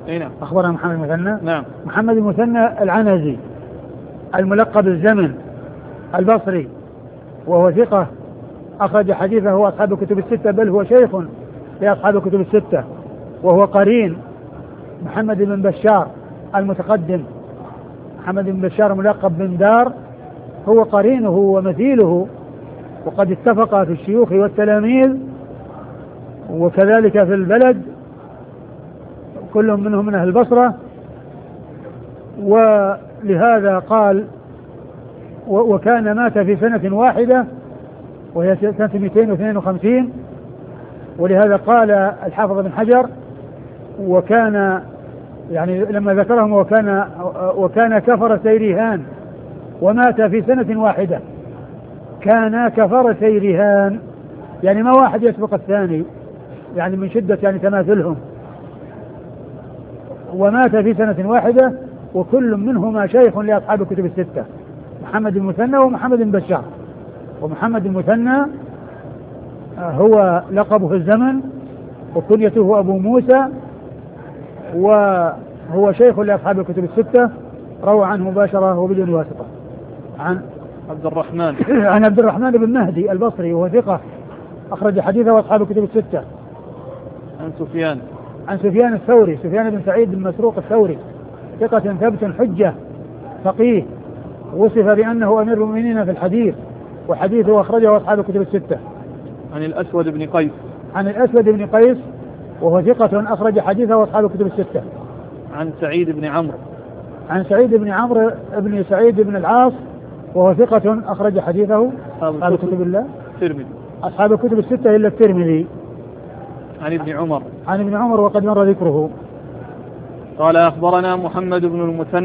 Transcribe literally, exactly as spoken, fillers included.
نعم. أخبرنا محمد المثنى. نعم. محمد المثنى العنزي الملقب الزمن البصري، وهو ثقة أخرج حديثه أصحاب الكتب الستة، بل هو شيخ لأصحاب الكتب الستة، وهو قرين محمد بن بشار المتقدم. محمد بن بشار ملقب بن دار هو قرينه ومثيله، وقد اتفق في الشيوخ والتلاميذ وكذلك في البلد، كلهم منهم من أهل البصرة. ولهذا قال وكان مات في سنة واحدة وهي سنة مئتين واثنين وخمسين، ولهذا قال الحافظ بن حجر وكان يعني لما ذكرهم وكان وكان كفر سيرهان ومات في سنة واحدة. كان كفر سيرهان يعني ما واحد يسبق الثاني، يعني من شدة يعني تماثلهم، ومات في سنة واحدة، وكل منهما شيخ لأصحاب الكتب الستة، محمد المثنى ومحمد بن بشار. ومحمد المثنى هو لقبه الزمن وكنيته أبو موسى، وهو شيخ لأصحاب الكتب الستة، روى عنه مباشرة وبدون واسطة. عن عبد الرحمن عن عبد الرحمن بن مهدي البصري، وهو ثقة أخرج حديثه وأصحاب الكتب الستة. عن سفيان عن سفيان الثوري، سفيان بن سعيد بن مسروق الثوري، ثقة ثبت حجة فقيه، وصف بأنه أمير المؤمنين في الحديث، وحديثه أخرجه أصحاب الكتب الستة. عن الأسود بن قيس عن الأسود بن قيس، وهو ثقة أخرج حديثه وأصحاب الكتب الستة. عن سعيد بن عمرو عن سعيد بن عمرو بن سعيد بن العاص، وهو ثقة أخرج حديثه أصحاب الكتب الله الترمذي أصحاب الكتب الستة إلا الترمذي. عن ابن عمر عن ابن عمر وقد مر ذكره. قال أخبرنا محمد بن المثنى